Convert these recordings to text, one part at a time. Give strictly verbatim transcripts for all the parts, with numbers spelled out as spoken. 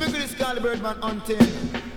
Bigger this call the Birdman hunting.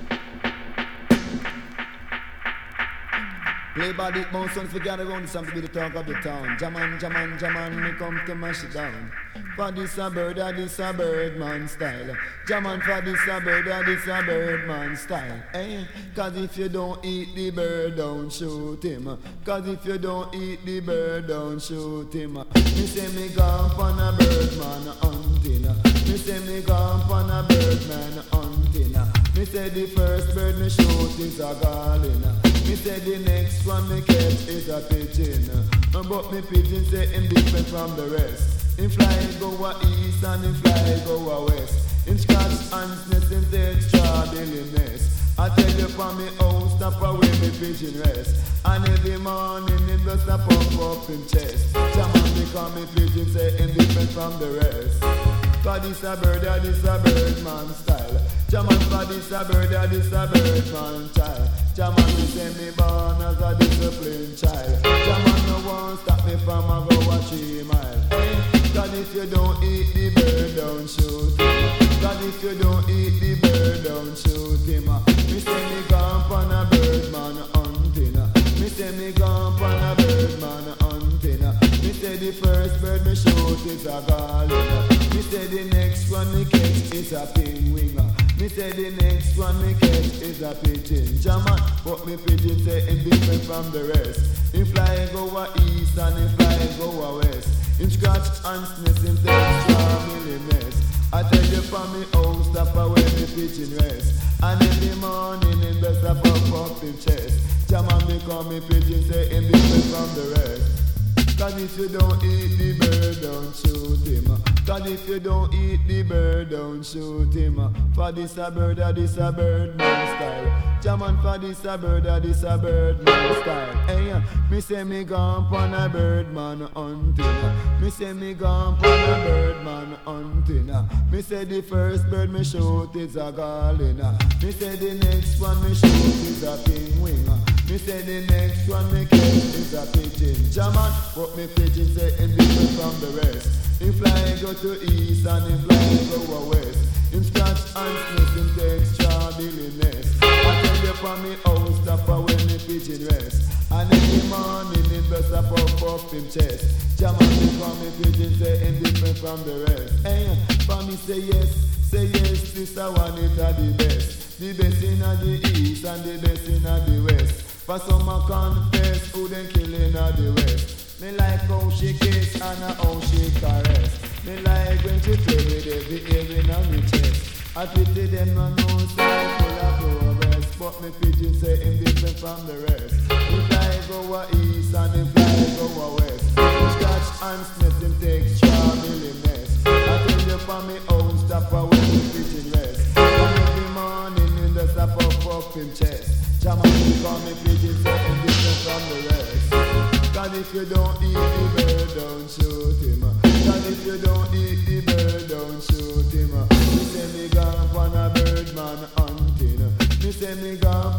Play body bounce on forget around this and to be the talk of the town. Jaman, Jaman, Jaman, me come to mash it down. For this a bird, a this a Birdman style. Jaman for this a bird, a this a Birdman style. Eh? Cause if you don't eat the bird, don't shoot him. Cause if you don't eat the bird, don't shoot him. Me say me gone for a Birdman hunting. Me say me gone for a Birdman hunting. Me say the first bird me shoot is a garland. Me say the next one me catch is a pigeon. But me pigeon say him different from the rest. Him fly go a east and him fly go a west. Him scratch ants nest, him take strawberry nest. I tell you from me house, stop away me pigeon rest. And every morning him just a pump up him chest. Jaman because me pigeon say him different from the rest. Cause this a bird, a this a Birdman style. Jaman for this a bird, a this a Birdman child. Jaman me say me born as a disciplined child. Jaman no one stop me from a go a three mile. Hey, cause if you don't eat the bird, don't shoot him. Cause if you don't eat the bird, don't shoot him. Me say me gone for a Birdman hunting. Me say me gone for a Birdman hunting. Me say the first bird me shoot is a garland. Me say the next one me catch is a pinwing. Me say the next one me catch is a pigeon. Jaman, but me pigeon say him different from the rest. Him fly go a east and him fly go a west. Him scratch ants nest, him take strawberry nest. I tell you from me house, stop away me pigeon rest. And every morning him best a pump up him chest. Jaman because me pigeon say him different from the rest. Cause if you don't eat the bird, don't shoot him. Cause if you don't eat the bird, don't shoot him. For this a bird, a this a Birdman style. Jaman for this a bird, a this a Birdman style. Hey, me say me gone pon a Birdman hunting. Me say me gone pon a Birdman hunting. Me say the first bird me shoot is a garland. Me say the next one me shoot is a pinwing. Me say the next one me catch is a pigeon. Jaman, but me pigeon say him different from the rest. Him fly go to east and him fly go a west. Him scratch ants nest, him take strawberry nest. I tell you from me house, stop away me pigeon rest. And every morning him just a puff up him chest. Jaman, because me pigeon say him different from the rest. Hey, for me say yes, say yes, this a one it a the best. The best in a the east and the best in a the west. For some a confess who them killing a the west. Me like how she kiss and how she caress. Me like when she play with every ear in on me chest. I pity them no know say full of progress. But me pigeon say him different from the rest. He fly go a east and him fly go a west. He scratch ants nest, him take strawberry nest. I tell you for me own stop away me pigeon rest. And every morning him just a puff up him chest. Jaman because me pigeon say him different from the rest. Cause if you don't eat the bird, don't shoot him. Cause if you don't eat the bird, don't shoot him. Me say me gone for a Birdman hunting. Me say me gone